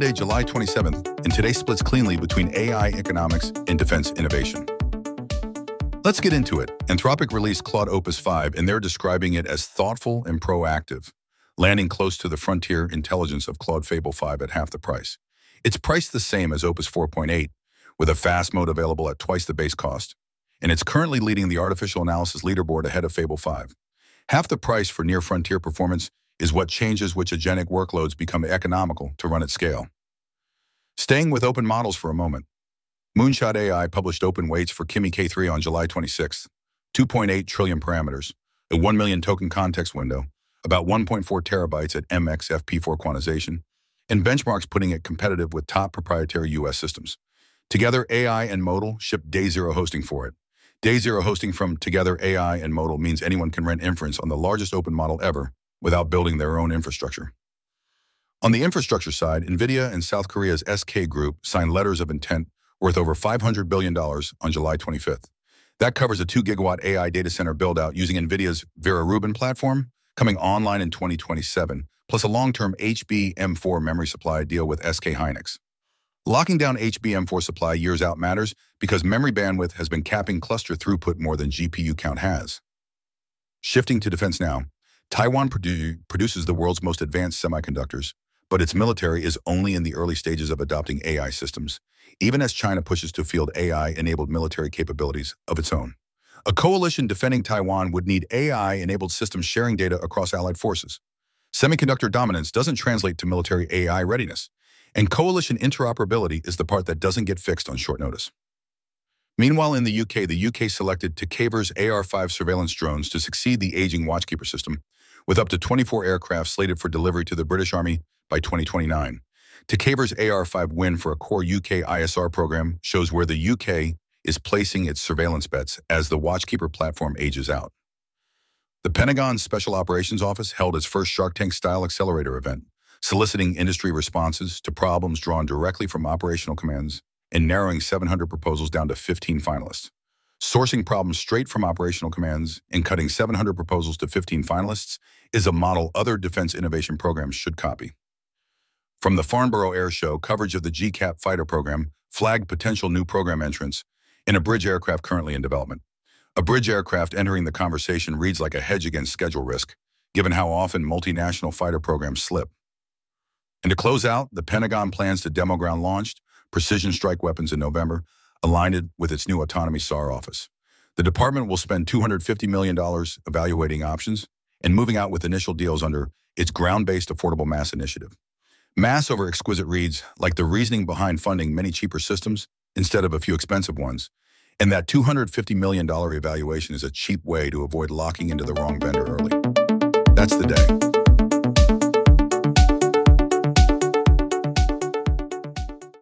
Monday, July 27th, and today splits cleanly between AI economics and defense innovation. Let's get into it. Anthropic released Claude Opus 5, and they're describing it as thoughtful and proactive, landing close to the frontier intelligence of Claude Fable 5 at half the price. It's priced the same as Opus 4.8, with a fast mode available at twice the base cost, and it's currently leading the artificial analysis leaderboard ahead of Fable 5. Half the price for near-frontier performance is what changes which agentic workloads become economical to run at scale. Staying with open models for a moment, Moonshot AI published open weights for Kimi K3 on July 26th, 2.8 trillion parameters, a 1 million token context window, about 1.4 terabytes at MXFP4 quantization, and benchmarks putting it competitive with top proprietary US systems. Together AI and Modal shipped day zero hosting for it. Day zero hosting from Together AI and Modal means anyone can rent inference on the largest open model ever without building their own infrastructure. On the infrastructure side, NVIDIA and South Korea's SK Group signed letters of intent worth over $500 billion on July 25th. That covers a 2-gigawatt AI data center build-out using NVIDIA's Vera Rubin platform, coming online in 2027, plus a long-term HBM4 memory supply deal with SK Hynix. Locking down HBM4 supply years out matters because memory bandwidth has been capping cluster throughput more than GPU count has. Shifting to defense now, Taiwan produces the world's most advanced semiconductors, but its military is only in the early stages of adopting AI systems, even as China pushes to field AI-enabled military capabilities of its own. A coalition defending Taiwan would need AI-enabled systems sharing data across allied forces. Semiconductor dominance doesn't translate to military AI readiness, and coalition interoperability is the part that doesn't get fixed on short notice. Meanwhile, in the UK selected Takavers AR-5 surveillance drones to succeed the aging Watchkeeper system, with up to 24 aircraft slated for delivery to the British Army by 2029. Takavers AR-5 win for a core UK ISR program shows where the UK is placing its surveillance bets as the Watchkeeper platform ages out. The Pentagon's Special Operations Office held its first Shark Tank-style accelerator event, soliciting industry responses to problems drawn directly from operational commands and narrowing 700 proposals down to 15 finalists. Sourcing problems straight from operational commands and cutting 700 proposals to 15 finalists is a model other defense innovation programs should copy. From the Farnborough Air Show, coverage of the GCAP fighter program flagged potential new program entrants in a bridge aircraft currently in development. A bridge aircraft entering the conversation reads like a hedge against schedule risk, given how often multinational fighter programs slip. And to close out, the Pentagon plans to demo ground launched precision strike weapons in November, aligned with its new autonomy SAR office. The department will spend $250 million evaluating options and moving out with initial deals under its ground-based affordable mass initiative. Mass over exquisite reads like the reasoning behind funding many cheaper systems instead of a few expensive ones, and that $250 million evaluation is a cheap way to avoid locking into the wrong vendor early. That's the day.